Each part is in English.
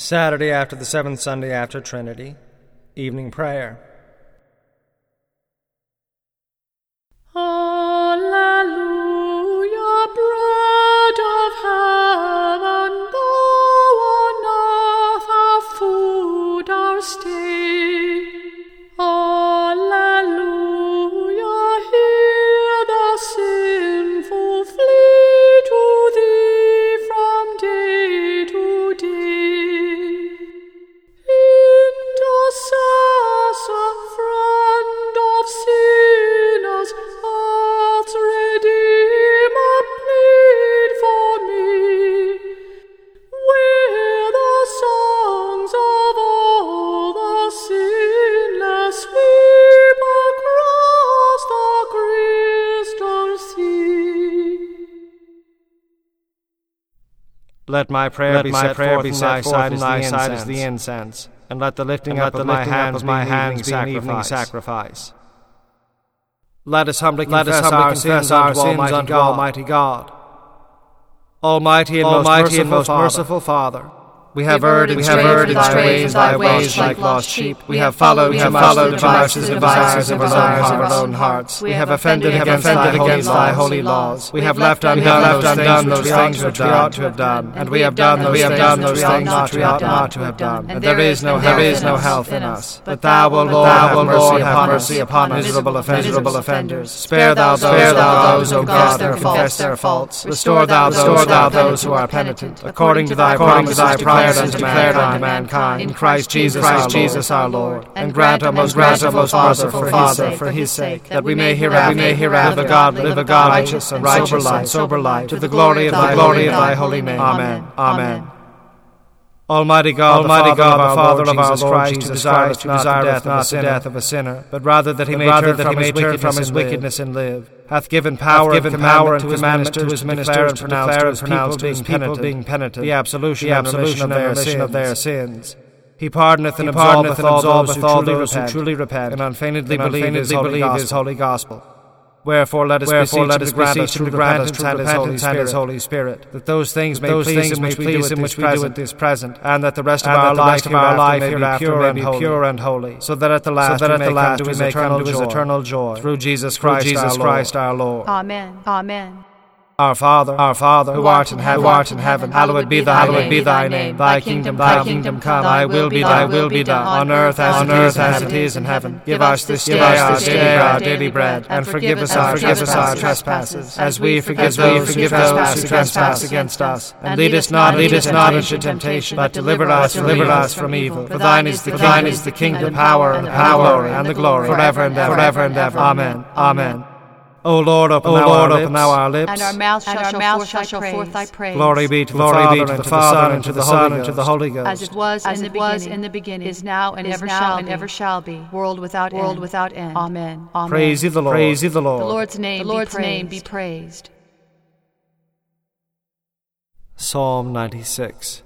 Saturday after the seventh Sunday after Trinity, evening prayer. Alleluia, bread of heaven, thou on earth our food, our stay. Alleluia, hear the sinful flee to thee from day to day. Intercessor, friend of sinners, earth's Redeemer, plead for me. With the songs of all the sinless sweep across the crystal sea. Let my prayer be set forth on thy side as the incense, and let the lifting up of my hands be an evening sacrifice. Let us humbly confess our sins unto Almighty God. Almighty and most merciful Father, we have erred and strayed in thy ways like lost sheep. We have followed too much the devices of our own hearts. We have offended against thy holy laws. We have left undone those things which we ought to have done, and we have done those things which we ought not to have done. And there is no health in us. But thou, O Lord, have mercy upon us, miserable offenders. Spare thou those, O God, who confess their faults. Restore thou those who are penitent, according to thy promise declared unto mankind, in Christ Jesus our Lord. And grant, O most merciful Father, for his sake, that we may hereafter live a God righteous and sober life, to the glory of thy holy name. Amen. Almighty God, the Father of our Lord Jesus Christ, who desireth not the death of a sinner, but rather that he may turn from his wickedness and live, hath given power and commandment to his ministers to declare and pronounce to his people being penitent the absolution and remission of their sins. He pardoneth and absolveth all those who truly repent and unfeignedly believe his holy gospel. Wherefore let us beseech him to grant us true repentance and his Holy Spirit, that those things may please him which we do at this present, and that the rest of our life hereafter may be pure and holy, so that at the last we may come to his eternal joy, through Jesus Christ our Lord. Amen. Our Father, who art in heaven, hallowed be thy name. Thy kingdom come. Thy will be done, on earth as it is in heaven. Give us this day our daily bread, and forgive us our trespasses, as we forgive those who trespass against us. And lead us not into temptation, but deliver us from evil. For thine is the kingdom, the power, and the glory, forever and ever. Amen. O Lord, open thou our lips, and our mouth shall show forth thy praise. Glory be to the Father, and to the Son, and to the Son, and to the Holy Ghost. As it was in the beginning, is now, and ever shall be, world without end. Amen. Praise ye the Lord. The Lord's name be praised. Psalm 96.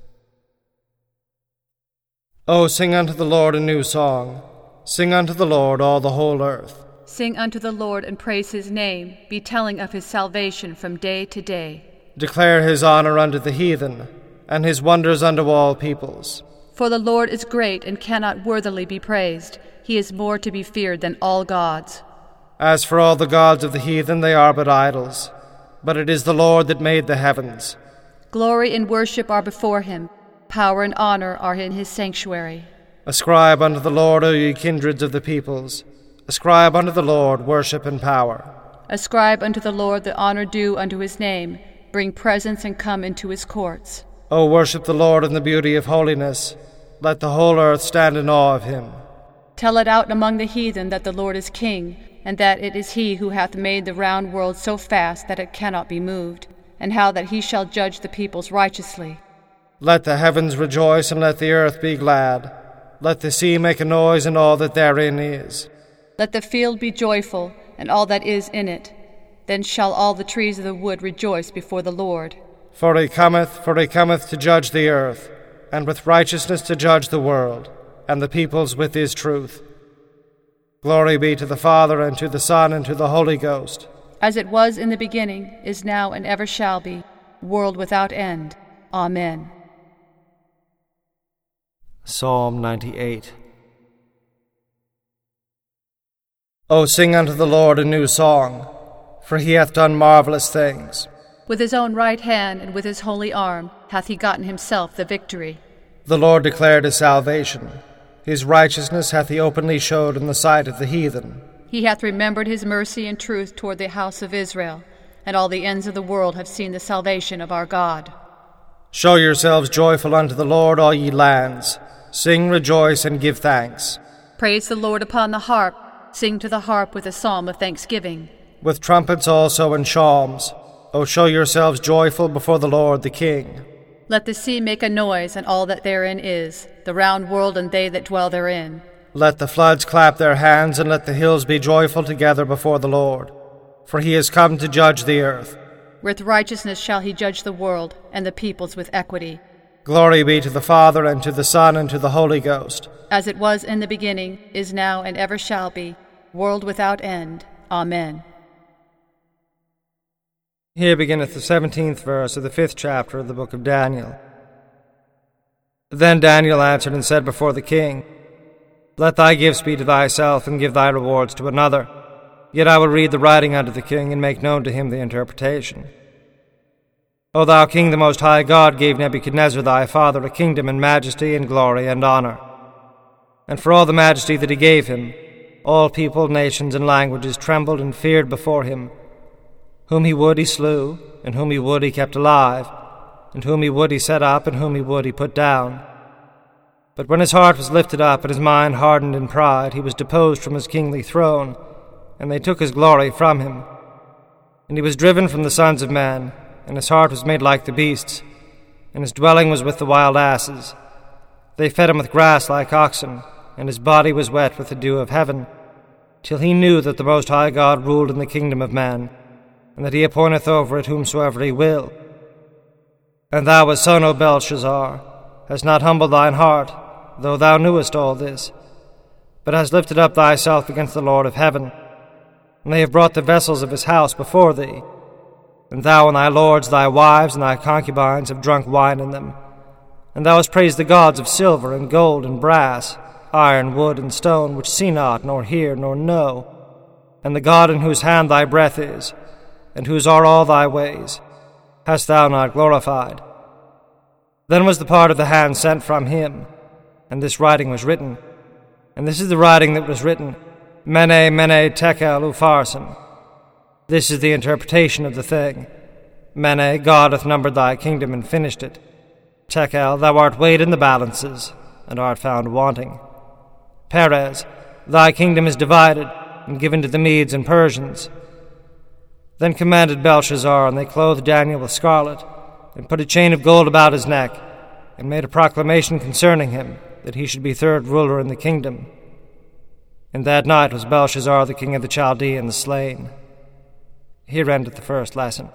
O sing unto the Lord a new song. Sing unto the Lord all the whole earth. Sing unto the Lord and praise his name, be telling of his salvation from day to day. Declare his honor unto the heathen, and his wonders unto all peoples. For the Lord is great and cannot worthily be praised. He is more to be feared than all gods. As for all the gods of the heathen, they are but idols. But it is the Lord that made the heavens. Glory and worship are before him. Power and honor are in his sanctuary. Ascribe unto the Lord, O ye kindreds of the peoples. Ascribe unto the Lord worship and power. Ascribe unto the Lord the honor due unto his name. Bring presents and come into his courts. O worship the Lord in the beauty of holiness. Let the whole earth stand in awe of him. Tell it out among the heathen that the Lord is king, and that it is he who hath made the round world so fast that it cannot be moved, and how that he shall judge the peoples righteously. Let the heavens rejoice, and let the earth be glad. Let the sea make a noise, and all that therein is. Let the field be joyful, and all that is in it. Then shall all the trees of the wood rejoice before the Lord. For he cometh to judge the earth, and with righteousness to judge the world, and the peoples with his truth. Glory be to the Father, and to the Son, and to the Holy Ghost. As it was in the beginning, is now, and ever shall be, world without end. Amen. Psalm 98. O sing unto the Lord a new song, for he hath done marvelous things. With his own right hand and with his holy arm hath he gotten himself the victory. The Lord declared his salvation. His righteousness hath he openly showed in the sight of the heathen. He hath remembered his mercy and truth toward the house of Israel, and all the ends of the world have seen the salvation of our God. Show yourselves joyful unto the Lord, all ye lands. Sing, rejoice, and give thanks. Praise the Lord upon the harp. Sing to the harp with a psalm of thanksgiving. With trumpets also and psalms. O show yourselves joyful before the Lord the King. Let the sea make a noise, and all that therein is, the round world and they that dwell therein. Let the floods clap their hands, and let the hills be joyful together before the Lord. For he is come to judge the earth. With righteousness shall he judge the world, and the peoples with equity. Glory be to the Father, and to the Son, and to the Holy Ghost. As it was in the beginning, is now, and ever shall be, world without end. Amen. Here beginneth the 17th verse of the 5th chapter of the book of Daniel. Then Daniel answered and said before the king, Let thy gifts be to thyself, and give thy rewards to another. Yet I will read the writing unto the king, and make known to him the interpretation. O thou king, the most high God gave Nebuchadnezzar thy father a kingdom and majesty and glory and honor. And for all the majesty that he gave him, all people, nations, and languages trembled and feared before him. Whom he would he slew, and whom he would he kept alive, and whom he would he set up, and whom he would he put down. But when his heart was lifted up, and his mind hardened in pride, he was deposed from his kingly throne, and they took his glory from him. And he was driven from the sons of men, and his heart was made like the beasts, and his dwelling was with the wild asses. They fed him with grass like oxen, and his body was wet with the dew of heaven, till he knew that the Most High God ruled in the kingdom of man, and that he appointeth over it whomsoever he will. And thou, as son, O Belshazzar, hast not humbled thine heart, though thou knewest all this, but hast lifted up thyself against the Lord of heaven. And they have brought the vessels of his house before thee, and thou and thy lords, thy wives, and thy concubines have drunk wine in them. And thou hast praised the gods of silver and gold and brass, iron, wood, and stone, which see not, nor hear, nor know, and the God in whose hand thy breath is, and whose are all thy ways, hast thou not glorified. Then was the part of the hand sent from him, and this writing was written. And this is the writing that was written, Mene, Mene, Tekel, Upharsin. This is the interpretation of the thing. Mene, God hath numbered thy kingdom and finished it. Tekel, thou art weighed in the balances, and art found wanting. Perez, thy kingdom is divided, and given to the Medes and Persians. Then commanded Belshazzar, and they clothed Daniel with scarlet, and put a chain of gold about his neck, and made a proclamation concerning him, that he should be third ruler in the kingdom. And that night was Belshazzar the king of the Chaldeans slain. Here endeth the first lesson.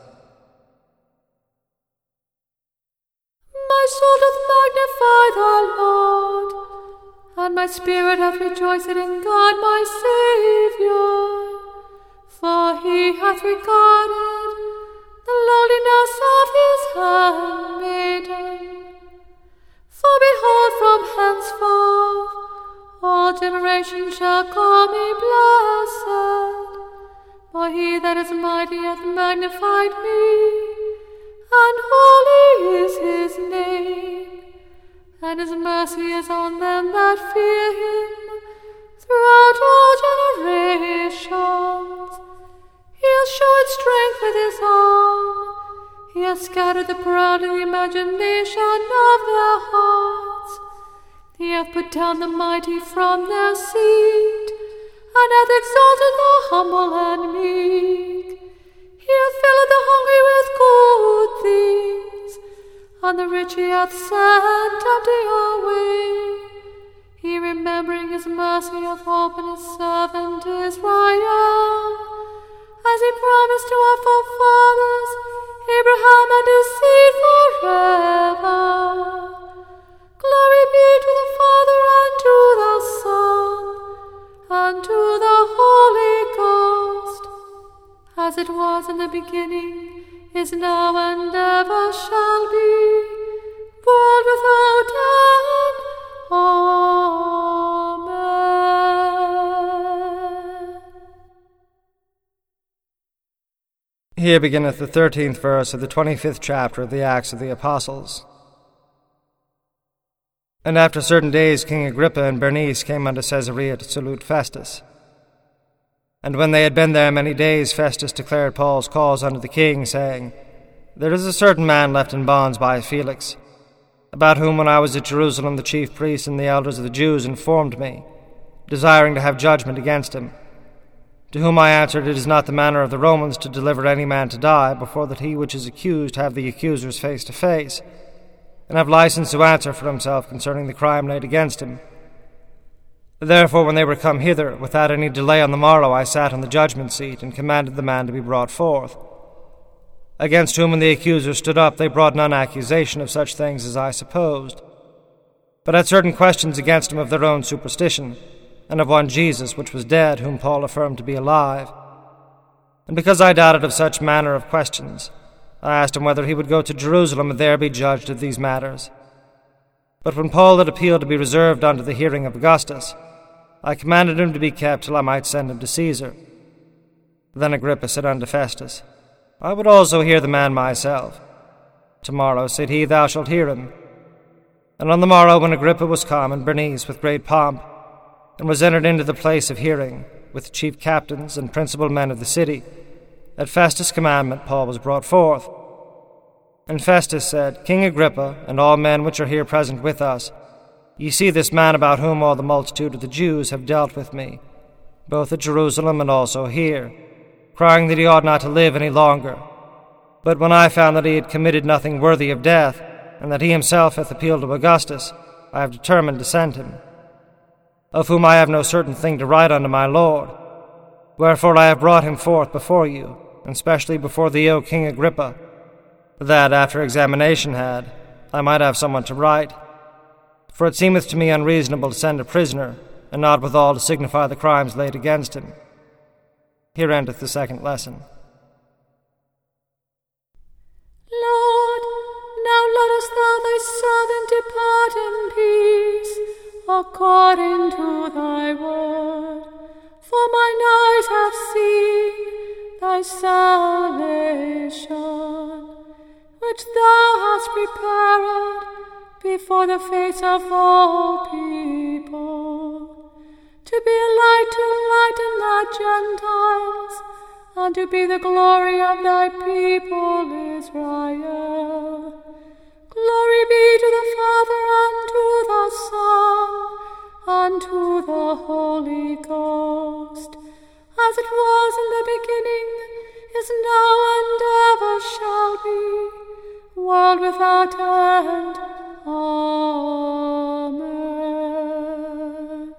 My soul doth magnify the Lord, and my spirit hath rejoiced in God my Saviour. For he hath regarded the lowliness of his handmaiden. For behold, from henceforth all generations shall call me blessed. For he that is mighty hath magnified me, and holy is his name. And his mercy is on them that fear him throughout all generations. He hath showed strength with his arm. He hath scattered the proud in the imagination of their hearts. He hath put down the mighty from their seat, and hath exalted the humble and meek. He hath filled the hungry with good things, and the rich he hath sent empty away. He, remembering his mercy, hath opened his servant Israel, as he promised to our forefathers, Abraham and his seed forever. Glory be to the Father, and to the Son, and to the Holy Ghost, as it was in the beginning, is now, and ever shall be, world without end. Here beginneth the 13th verse of the 25th chapter of the Acts of the Apostles. And after certain days King Agrippa and Bernice came unto Caesarea to salute Festus. And when they had been there many days, Festus declared Paul's cause unto the king, saying, There is a certain man left in bonds by Felix, about whom when I was at Jerusalem the chief priests and the elders of the Jews informed me, desiring to have judgment against him. To whom I answered, It is not the manner of the Romans to deliver any man to die, before that he which is accused have the accusers face to face, and have license to answer for himself concerning the crime laid against him. Therefore, when they were come hither, without any delay on the morrow, I sat on the judgment seat, and commanded the man to be brought forth. Against whom when the accusers stood up, they brought none accusation of such things as I supposed, but had certain questions against him of their own superstition, and of one Jesus, which was dead, whom Paul affirmed to be alive. And because I doubted of such manner of questions, I asked him whether he would go to Jerusalem and there be judged of these matters. But when Paul had appealed to be reserved unto the hearing of Augustus, I commanded him to be kept till I might send him to Caesar. Then Agrippa said unto Festus, I would also hear the man myself. Tomorrow, said he, thou shalt hear him. And on the morrow, when Agrippa was come, and Bernice with great pomp, and was entered into the place of hearing, with the chief captains and principal men of the city, at Festus' commandment Paul was brought forth. And Festus said, King Agrippa, and all men which are here present with us, ye see this man about whom all the multitude of the Jews have dealt with me, both at Jerusalem and also here, crying that he ought not to live any longer. But when I found that he had committed nothing worthy of death, and that he himself hath appealed to Augustus, I have determined to send him, of whom I have no certain thing to write unto my Lord. Wherefore I have brought him forth before you, and specially before thee, O King Agrippa, that, after examination had, I might have someone to write. For it seemeth to me unreasonable to send a prisoner, and not withal to signify the crimes laid against him. Here endeth the second lesson. Lord, now lettest thou thy servant depart in peace, according to thy word. For mine eyes have seen thy salvation, which thou hast prepared before the face of all people, to be a light to lighten the Gentiles, and to be the glory of thy people Israel. Glory be to the Father, and to the Son, and to the Holy Ghost, as it was in the beginning, is now, and ever shall be, world without end. Amen.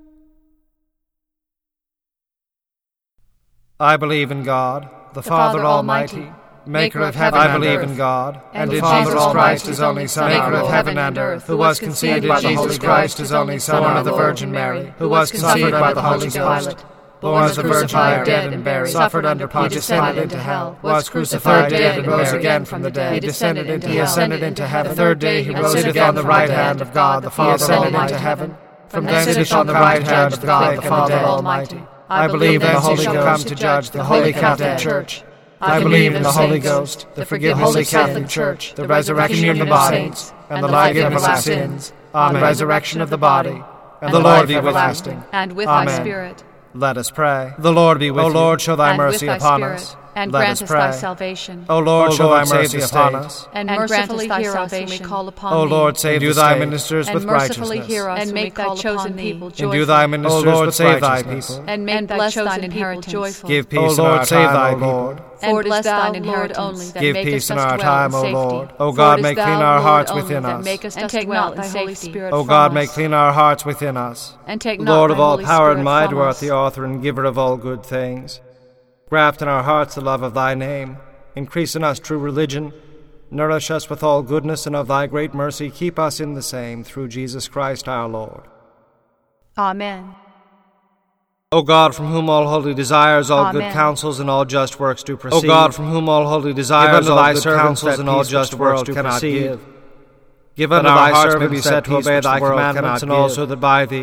I believe in God, the Father Almighty, maker of heaven and earth. I believe in God, and in Jesus Christ, his only Son, maker of heaven and earth, who was conceived by the Holy Christ, his only Son, born of the Virgin Mary, who was conceived by the Holy Ghost, born of the Virgin Mary, dead and buried, suffered under Pontius, descended into hell, was crucified, dead, and rose again from the dead. He ascended into heaven. The third day he rose again on the right hand of God, the Father ascended into heaven. From thence he shall on the right hand of God, the Father Almighty. I believe that the Holy Ghost come to judge the Holy Catholic Church. I believe in the Holy Ghost, the forgiveness of Catholic Church, the resurrection of the body, and the forgiveness of sins. Amen. The resurrection of the body, and the Lord be everlasting. And with thy Spirit. Let us pray. The Lord be with you. O Lord, show thy mercy upon us. And grant us thy salvation. O Lord, show thy mercy upon us. And mercifully hear us when we call upon thee. O Lord, save thy ministers with righteousness. And mercifully hear us and make thy chosen people joyful. Endue thy ministers with righteousness. And make thy chosen inheritance joyful. Give peace in our time, O Lord. And bless thine inheritance only that give peace in our time, O Lord. O God, make clean our hearts within us. And take not thy Holy Spirit O God, make clean our hearts within us. And take not Lord of all power and might, who art the author and giver of all good things, graft in our hearts the love of thy name. Increase in us true religion. Nourish us with all goodness, and of thy great mercy keep us in the same, through Jesus Christ our Lord. Amen. O God, from whom all holy desires, all good counsels, and all just works do proceed. O God, from whom all holy desires, all good counsels, and all just works do proceed. Give unto thy servant may be set to obey thy commandments, and also that by thee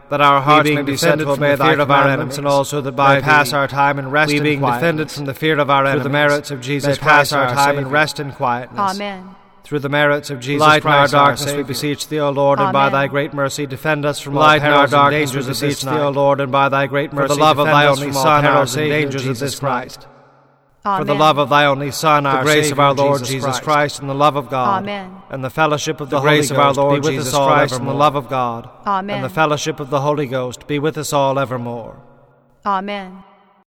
that our hearts may be defended set from the fear of our enemies, and also that by pass our time in rest we and being quietness, defended from the fear of our enemies, through the merits of Jesus may pass Christ, our our time in Savior. rest and quietness. Amen. Through the merits of Jesus Lighten Christ, our our darkness, we Savior. beseech thee, O Lord, and by Amen. thy great mercy defend us from all Lighten our perils and darkness, dangers we of beseech this thee, night. O Lord, and by thy great For mercy the love of defend thy us only from all Son, our perils and Savior, dangers of Jesus this Christ. night. Amen. For the love of thy only Son, The our grace Savior, of our Lord Jesus Jesus Christ, Christ, and the love of God, Amen. and the fellowship of the, the Holy grace of our Ghost Lord be with Jesus us all Christ, evermore. and the love of God, Amen. and the fellowship of the Holy Ghost be with us all evermore. Amen.